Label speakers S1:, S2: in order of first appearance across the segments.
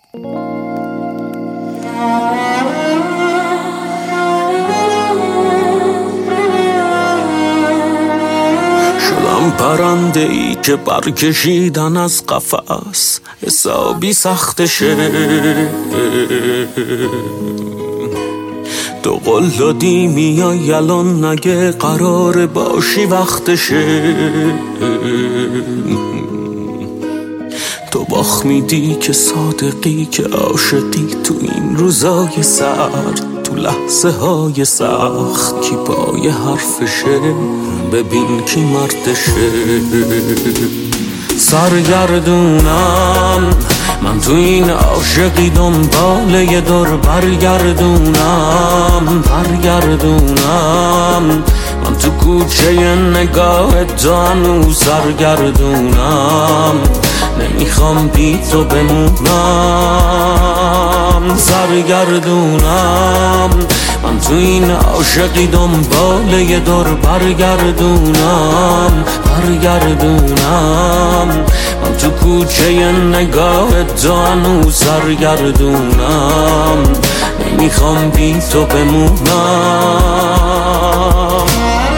S1: شدم پرنده ای که برکشیدن از قفس حسابی سختشه. تو قول دادی میای الان نگه قرار باشی وقتشه. تو باخ میدی که صادقی که عاشقی تو این روزای سرد تو لحظه های سخت کی پای حرفشه ببین کی مردشه. سرگردونم من تو این عاشقی دنبال یه دور برگردونم من تو کوچه نگاه تو هنوز سرگردونم نمیخوام بی تو بمونم. سرگردونم من تو این عاشقی دنبال یه دور برگردونم من تو کوچه نگاه تو هنوز سرگردونم نمیخوام بی تو بمونم.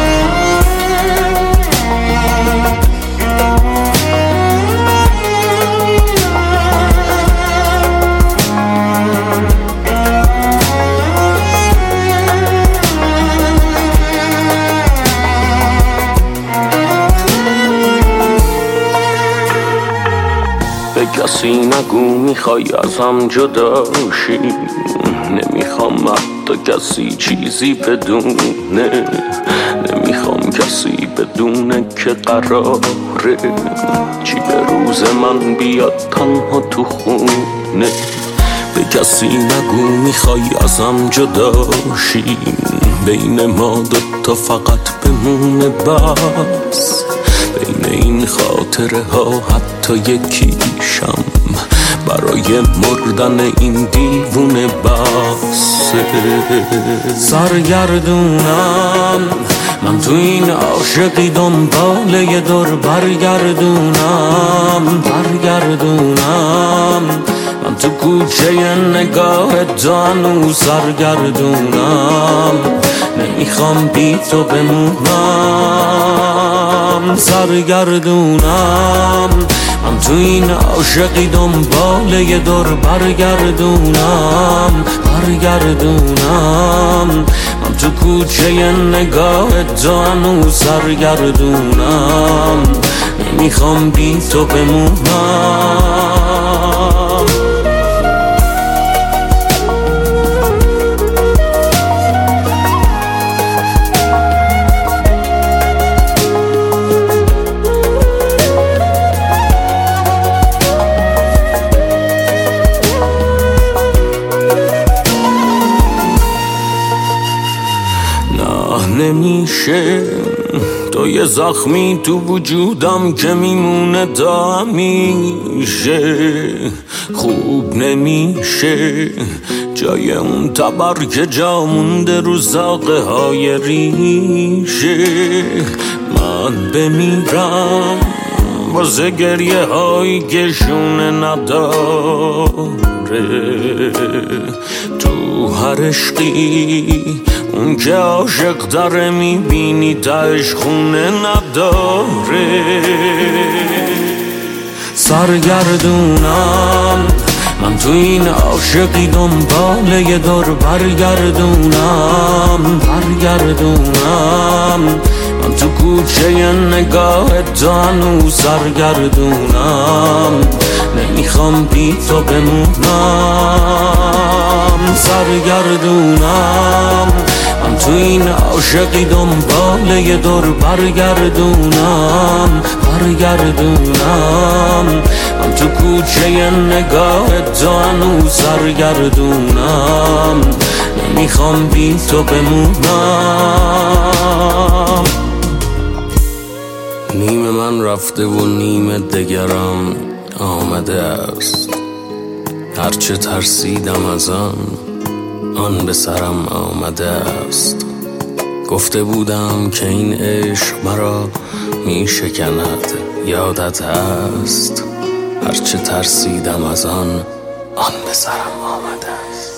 S1: به کسی نگو میخوای ازم جدا شی، نمیخوام حتی کسی چیزی بدونه، نمیخوام کسی بدونه که قراره چی به روز من بیاد تنها تو خونه. به کسی نگو میخوای ازم جدا شی، بین ما دوتا فقط بمونه بس، بین این خاطره ها حتی یکیشم برای مردن این دیوونه بس. سرگردونم من تو این عاشقی دنبال یه دور برگردونم من تو کوچه نگاه تو هنوز سرگردونم نمیخوام بی تو بمونم. سرگردونم من تو این عاشقی دنبال یه دور برگردونم من تو کوچه نگاه تو هنوز سرگردونم نمیخوام بی تو بمونم. نمیشه تو یه زخمی تو وجودم که میمونه تا همیشه، خوب نمیشه جای اون تبر که جا مونده رو زاغه های ریشه. من بمیرم واسه گریه هایی که شونه نداره، تو هر عشقی اون که عاشق داره میبینی تاش خونه نداره. سرگردونم من تو این عاشقی دنبال یه دور برگردونم من تو کوچه نگاه تو هنوز سرگردونم نمیخوام بی تو بمونم. سرگردونم من تو این عاشقی دنبال یه دور برگردونم من تو کوچه نگاه تو هنوز سرگردونم نمیخوام بی تو بمونم. نیم من رفته و نیم دگرم آمده است، هرچه ترسیدم از آن به سرم آمده است. گفته بودم که این عشق مرا می شکند، یادت هست؟ هرچه ترسیدم از آن به سرم آمده است.